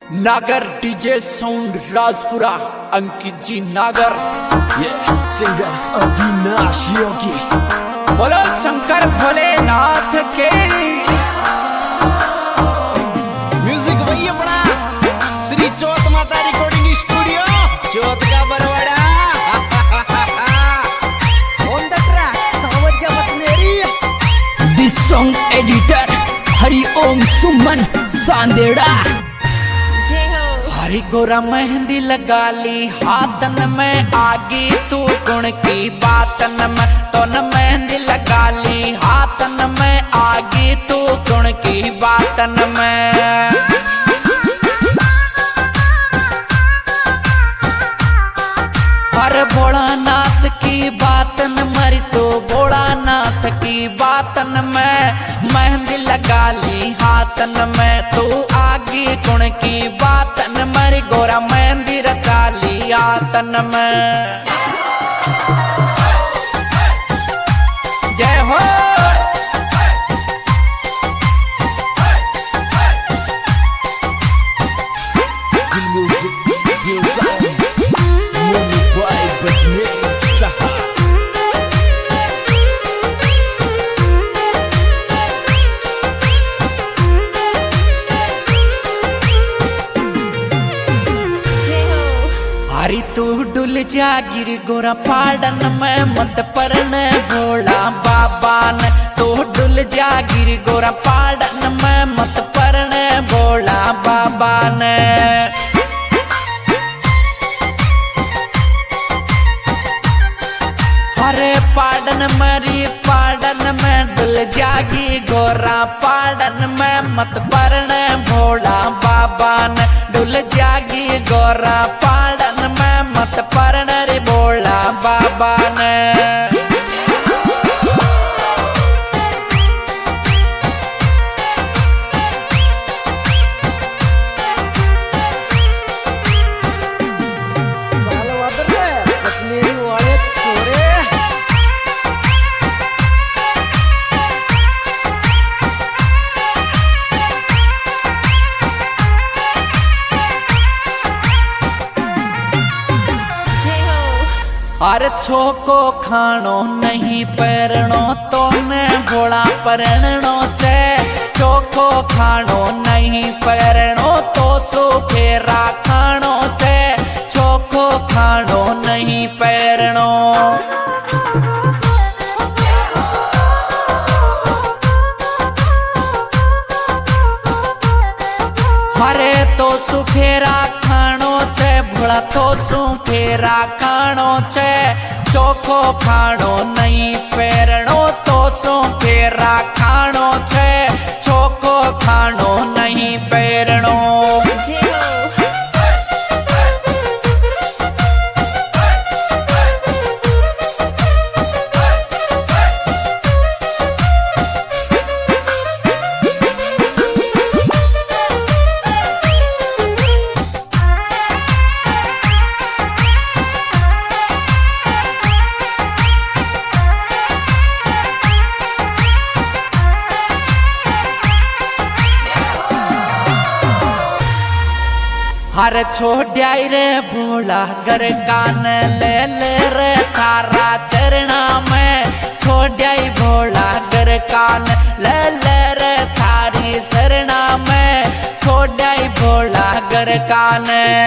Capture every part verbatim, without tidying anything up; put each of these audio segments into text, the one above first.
नागर DJ sound Rajpura Ankit ji Nagar ये singer Avinash योगी। बोलो शंकर भोलेनाथ के। म्यूजिक वही अपना श्री चौथ माता रिकॉर्डिंग स्टूडियो चौथ का Barwara. On the track Sawariya Batneri. This song editor Hari Om Suman Sanderda. हरी गोरा मेहंदी लगा ली हाथन में आगे तू गुण की बातन में तो न मेहंदी लगा ली हाथन में आगे तू गुण की बातन में। हर भोलानाथ की बातन मरी तो भोलानाथ की बातन में मेहंदी लगा ली हाथन में तू आगे गुण की बातन मरी गोरा मेहंदी रचा ली हाथन में। जय हो हरी तू डुल जा गिर गोरा पाडन में मत परन भोला बाबा ने तू डुल जा गिर गोरा पाडन में मत परन भोला बाबा ने। हरे पाडन मरी पाडन में डुल जागी गोरा पाडन में मत परन भोला बाबा ने डुल जागी गोरा पाडन में मत परन रे भोला बाबा ने। हर छोको खानो नहीं पैरणो तो ने भोला परणो चे चोखो खानो नहीं पैरणो तो सो फेरा खानो चे चोखो खानो नहीं पैरणो। हरे तो सुफेरा खानो चे भोला तो सुफेरा खानो चे चोखो खानो नहीं पैरणो तो सुफेरा खानो चे चोखो खानो नहीं पैरणो। हर छोड़ाई रे भोला गर कान ले ले रे थारा चरणा में छोड़ाई भोला गर कान ले ले रे थारी शरणा में छोड़ाई भोला गर कान।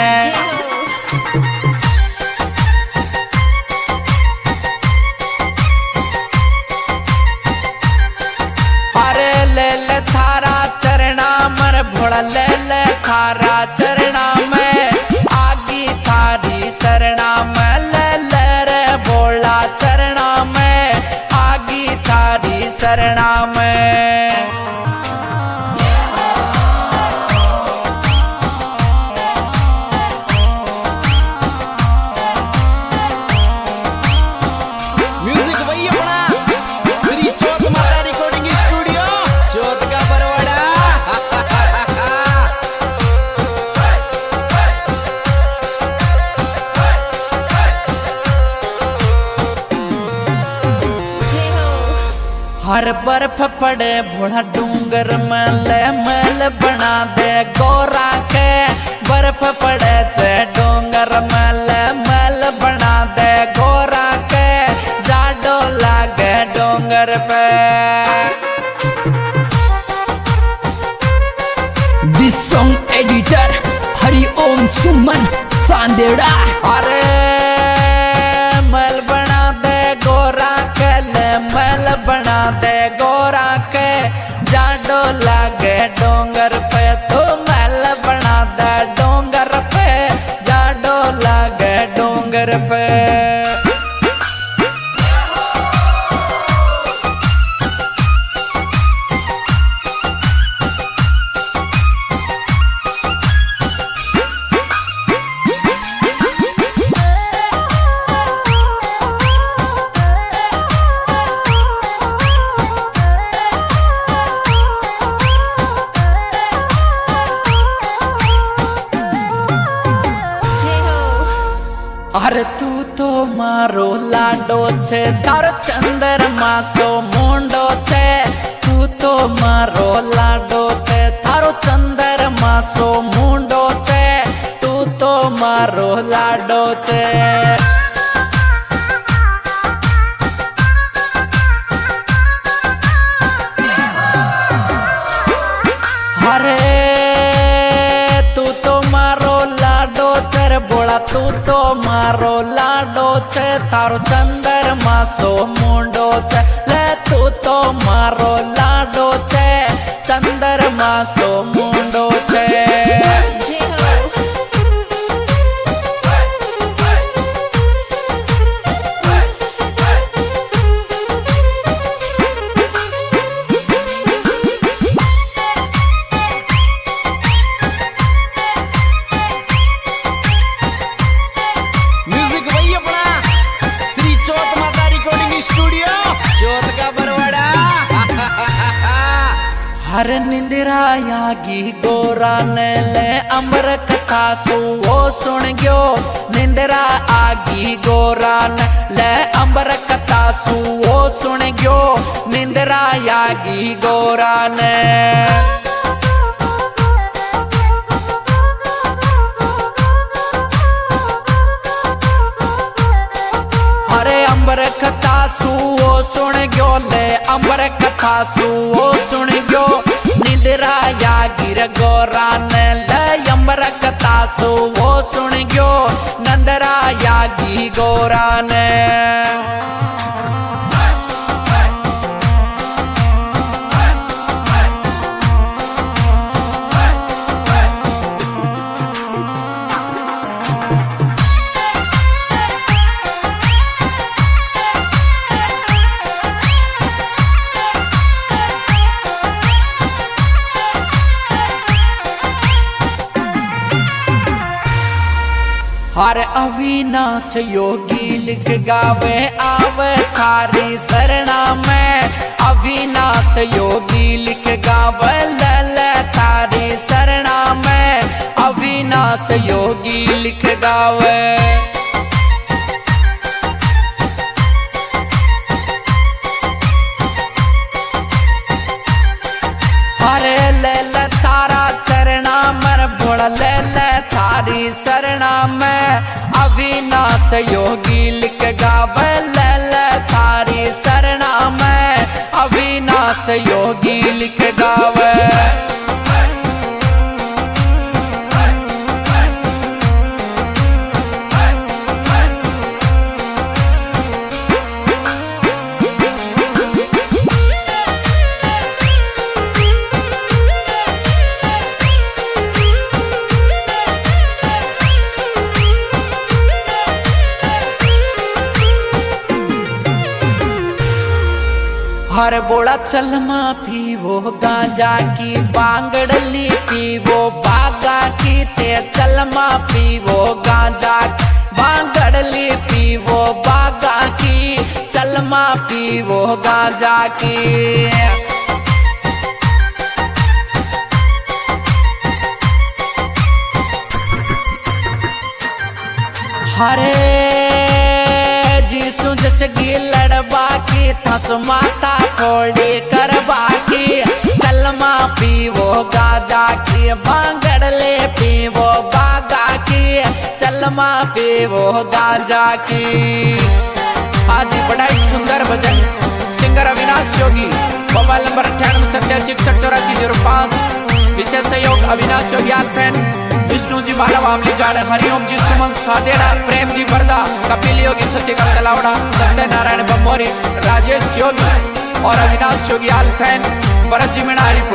हरे ले ले थारा चरणा मर भोला ले ले थारा चरणा में आगी थारी शरणा में ले ले रे भोला चरणा में आगी थारी शरणा में। म्यूजिक वही अपना श्री चौथ माता रिकॉर्डिंग स्टूडियो चौथ का बरवाड़ा। हर बर्फ पड़े भोला डूंगर में ले महल बना दे गोरा के बर्फ पड़े से डोंगर मल मल बना दे गोरा के जाडो लागे डोंगर पे। This song editor Hari Om Suman Sanderda. अरे मल बना दे गोरा के ले मल बना दे गोरा के जाडो लागे डोंगर पे तो मल बना दे डोंगर पे जाडो लागे डोंगर पे। अरे तू तो मारो लाडो छे तार चंदर मासो मुंडो छे तू तो मारो लाडो छे तारो चंदर मासो मुंडो छे तू तो मारो लाडो छे। अरे तू तो मारो लाडो छे बोला तू तो मारो लाडो छे तारो चंदर मासो मुंडो छे ले तू तो मारो लाडो छे चंदर मासो मुंडो छे। हर निंदिरा यागी गोरा ने ले अमर कथा सु वो सुन गयो निंदिरा आगी गोरा ने ले अमर कथा सु वो सुन गयो निंदिरा यागी गोरा ने। हरे अंबर कथा सु वो सुन गयो ले अंबर कथा सु वो सुन गयो निंदिरा यागिर गोरा ने ले अंबर कथा सु वो सुन गयो नंदरा यागी गोरा ने। हर अविनाश योगी लिख गावे आवे थारी शरणा में अविनाश योगी लिख गावे लल थारी शरणा में अविनाश योगी लिख गावे। हरे लल तारा चरणा मर भोला लल थारी शरणा में अविनाश योगी लिख गावे लल थारी शरणा में अविनाश योगी लिख गावे। हर बोला चलमा पीवो गांजा की बांगड़ली पीवो बागा की ते चलमा पीवो गांजा बांगड़ली पीवो बागा की चलमा पीवो गांजा की। हरे जीसु जचगी लड़बा की थस माता फोड़ी करबा की कलमा पीवो गाजा की बांगड़ ले पीवो बाग सनमा पे वो गाजा की। आज बड़ा ही सुंदर भजन singer Avinash Yogi, mobile number अठानवे सत्तासी इकसठ चौरासी जीरो पाँच। विशेष सहयोग अविनाश योगी फैन, विष्णु जी बाला वामली जाड़, हरिओम जी सुमन सादेड़ा, प्रेम जी बरदा, कपिल योगी सत्यकांत तलावड़ा, सत्यनारायण बम्बोरी, राजेश योगी और अविनाश योगी आल फैन, भरत जी मीणा हरि